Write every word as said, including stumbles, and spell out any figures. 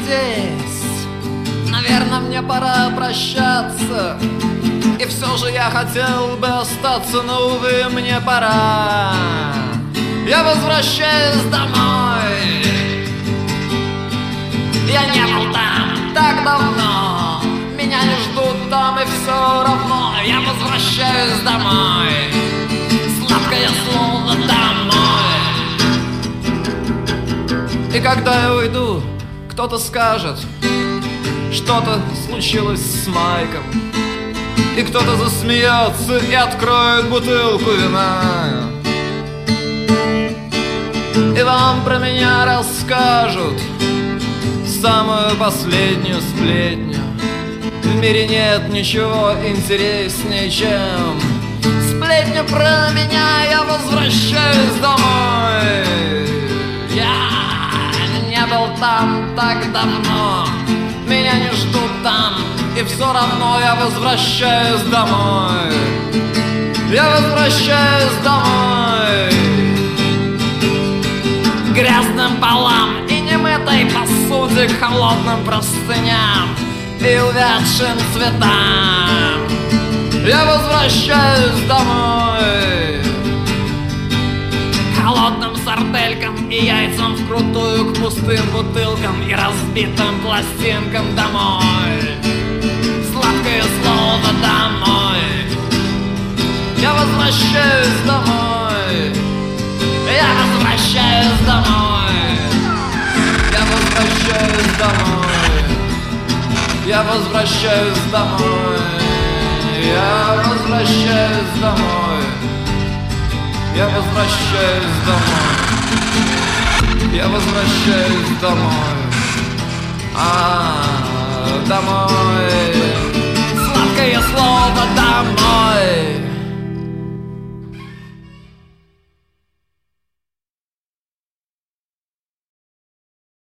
здесь. Наверное, мне пора прощаться, и все же я хотел бы остаться, но, увы, мне пора. Я возвращаюсь домой. Я не был там так давно, меня не ждут там, и все равно я возвращаюсь домой. Сладкое слово «домой». И когда я уйду, кто-то скажет: что-то случилось с Майком. И кто-то засмеется и откроет бутылку вина, и вам про меня расскажут самую последнюю сплетню. В мире нет ничего интереснее, чем сплетня про меня. Я возвращаюсь домой. Я не был там так давно, меня не ждут там, и все равно я возвращаюсь домой. Я возвращаюсь домой. Грязным полам и немытой посуде, к холодным простыням и увядшим цветам. Я возвращаюсь домой. К холодным сарделькам и яйцам вкрутую, к пустым бутылкам и разбитым пластинкам домой. Сладкое слово «домой». Я возвращаюсь домой. Я возвращаюсь домой. Я возвращаюсь домой. Я возвращаюсь домой. Я возвращаюсь домой. Я возвращаюсь домой. Я возвращаюсь домой. А, домой.